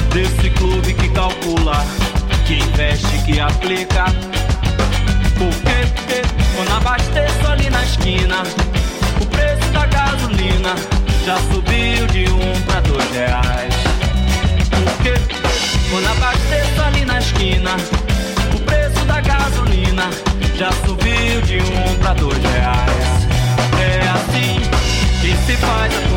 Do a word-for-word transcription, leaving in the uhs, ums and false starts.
desse clube que calcula, que investe, que aplica. Porque quando abasteço ali na esquina, o preço da gasolina já subiu de um pra dois reais. Porque quando abasteço ali na esquina, o preço da gasolina já subiu de um pra dois reais. É assim que se faz a